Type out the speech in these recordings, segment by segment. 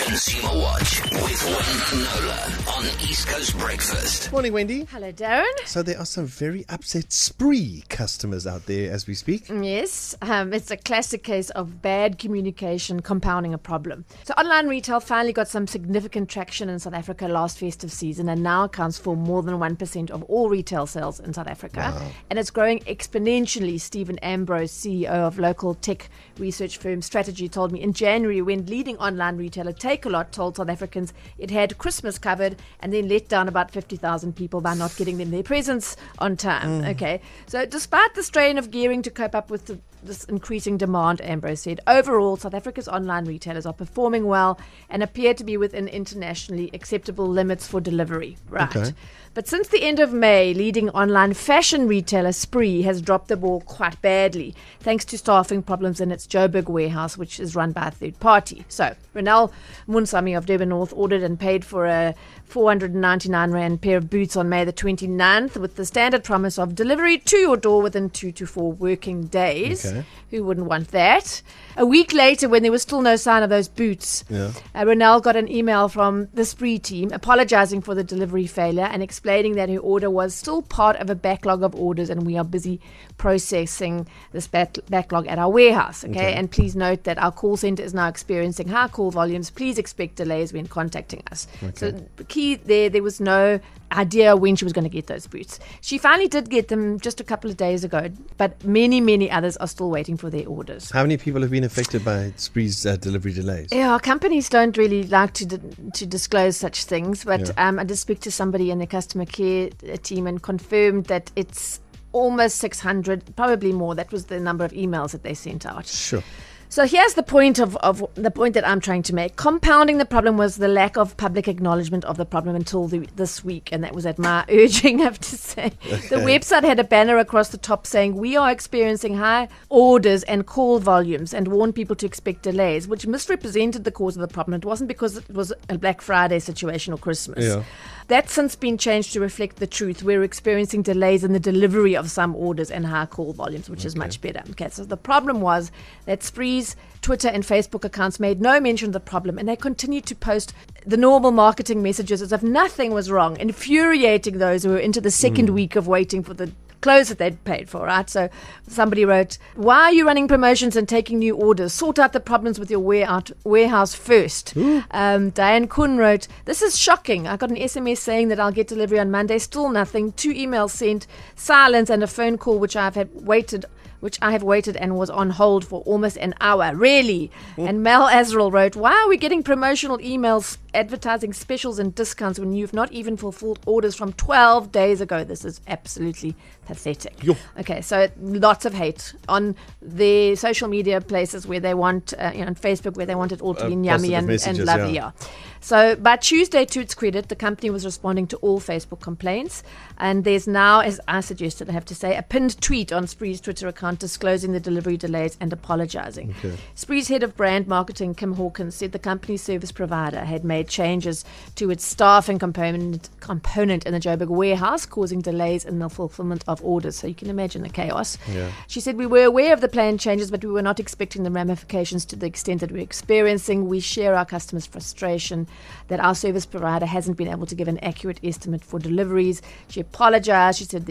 Consumer Watch with Wendy Knowler on East Coast Breakfast. Morning, Wendy. Hello, Darren. So there are some very upset Spree customers out there as we speak. Yes, it's a classic case of bad communication compounding a problem. So online retail finally got some significant traction in South Africa last festive season and now accounts for more than 1% of all retail sales in South Africa. Wow. And it's growing exponentially. Stephen Ambrose, CEO of local tech research firm Strategy, told me in January when leading online retailer Takealot told South Africans it had Christmas covered and then let down about 50,000 people by not getting them their presents on time. Okay, so despite the strain of gearing to cope up with this increasing demand, Ambrose said, overall South Africa's online retailers are performing well and appear to be within internationally acceptable limits for delivery. Right. Okay. But since the end of May, leading online fashion retailer Spree has dropped the ball quite badly, thanks to staffing problems in its Joburg warehouse, which is run by a third party. So, Ronel Munsami of Durban North ordered and paid for a 499 Rand pair of boots on May the 29th with the standard promise of delivery to your door within 2 to 4 working days. Okay. Who wouldn't want that? A week later, when there was still no sign of those boots, Yeah. Ronel got an email from the Spree team apologizing for the delivery failure and explaining that her order was still part of a backlog of orders and we are busy processing this backlog at our warehouse. Okay? And please note that our call center is now experiencing high call volumes. Please expect delays when contacting us. So the key there was no idea when she was going to get those boots. She finally did get them just a couple of days ago, but many others are still waiting for their orders. How many people have been affected by Spree's delivery delays? Yeah, companies don't really like to disclose such things, but Yeah. I did speak to somebody in the customer care team and confirmed that it's almost 600, probably more. That was the number of emails that they sent out. Sure. So here's the point of the point that I'm trying to make. Compounding the problem was the lack of public acknowledgement of the problem until this week, and that was at my urging, I have to say. The website had a banner across the top saying, "We are experiencing high orders and call volumes," and warned people to expect delays, which misrepresented the cause of the problem. It wasn't because it was a Black Friday situation or Christmas. Yeah. That's since been changed to reflect the truth. We're experiencing delays in the delivery of some orders and high call volumes, which is much better. Okay, so the problem was that Spree's Twitter and Facebook accounts made no mention of the problem, and they continued to post the normal marketing messages as if nothing was wrong, infuriating those who were into the second week of waiting for the clothes that they'd paid for, right? So somebody wrote, "Why are you running promotions and taking new orders? Sort out the problems with your warehouse first." Diane Kuhn wrote, "This is shocking. I got an SMS saying that I'll get delivery on Monday. Still nothing. 2 emails sent, silence, and a phone call which I have waited and was on hold for almost an hour. Really?" And Mel Azrael wrote, "Why are we getting promotional emails advertising specials and discounts when you've not even fulfilled orders from 12 days ago? This is absolutely pathetic." Yo. Okay, so lots of hate on the social media places where they want, on Facebook, where they want it all to be yummy positive and messages, lovely. yeah. So by Tuesday, to its credit, the company was responding to all Facebook complaints. And there's now, as I suggested, I have to say, a pinned tweet on Spree's Twitter account disclosing the delivery delays and apologizing. Okay. Spree's head of brand marketing, Kim Hawkins, said the company's service provider had made changes to its staffing component in the Joburg warehouse, causing delays in the fulfillment of orders. So you can imagine the chaos. Yeah. She said, "We were aware of the planned changes, but we were not expecting the ramifications to the extent that we're experiencing. We share our customers' frustration that our service provider hasn't been able to give an accurate estimate for deliveries." She apologized. She said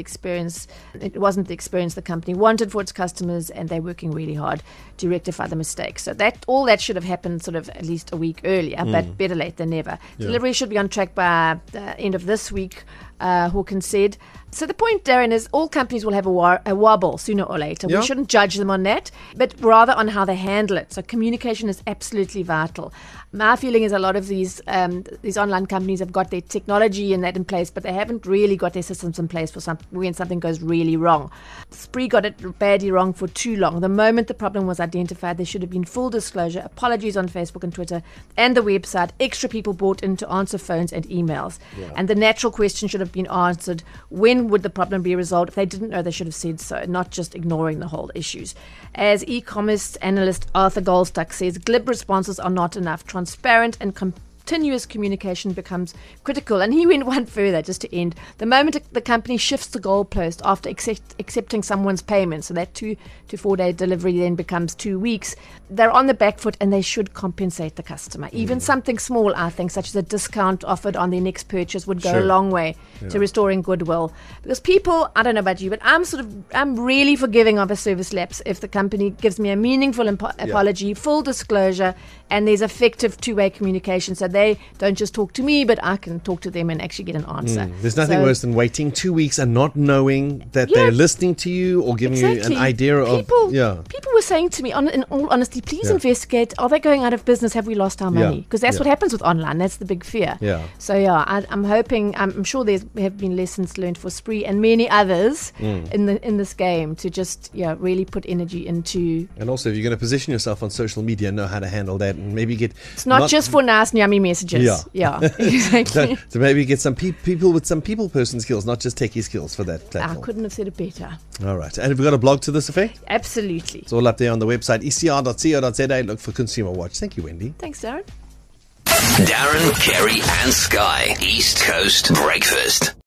it wasn't the experience the company wanted for its customers, and they're working really hard to rectify the mistake. So all that should have happened sort of at least a week earlier, but better late than never. Yeah. Delivery should be on track by the end of this week, Hawkins said. So the point, Darren, is all companies will have a wobble sooner or later. Yeah. We shouldn't judge them on that, but rather on how they handle it. So communication is absolutely vital. My feeling is a lot of these online companies have got their technology and that in place, but they haven't really got their systems in place for when something goes really wrong. Spree got it badly wrong for too long. The moment the problem was identified, there should have been full disclosure, apologies on Facebook and Twitter and the website, extra people brought in to answer phones and emails. Yeah. And the natural question should have been answered, when would the problem be resolved? If they didn't know, they should have said so, not just ignoring the whole issues. As e-commerce analyst Arthur Goldstuck says, glib responses are not enough. Transparent and continuous communication becomes critical. And he went one further, just to end. The moment the company shifts the goalpost after accepting someone's payment, so that 2 to 4 day delivery then becomes 2 weeks, they're on the back foot and they should compensate the customer. Even something small, I think, such as a discount offered on their next purchase would go a long way to restoring goodwill. Because people, I don't know about you, but I'm really forgiving of a service lapse if the company gives me a meaningful apology, full disclosure, and there's effective two-way communication, so they don't just talk to me, but I can talk to them and actually get an answer. There's nothing worse than waiting 2 weeks and not knowing that they're listening to you or giving you an idea of... People were saying to me, in all honesty, please investigate, are they going out of business? Have we lost our money? Because that's what happens with online. That's the big fear. So I'm hoping, I'm sure there have been lessons learned for Spree and many others in this game to just really put energy into... And also, if you're going to position yourself on social media, know how to handle that and maybe get... It's not just for nice and yummy messages. Yeah, exactly. So maybe get some people with some people person skills, not just techie skills for that platform. I couldn't have said it better. All right. And have we got a blog to this effect? Absolutely. It's all up there on the website, ecr.co.za. Look for Consumer Watch. Thank you, Wendy. Thanks, Darren. Darren, Kerry and Sky. East Coast Breakfast.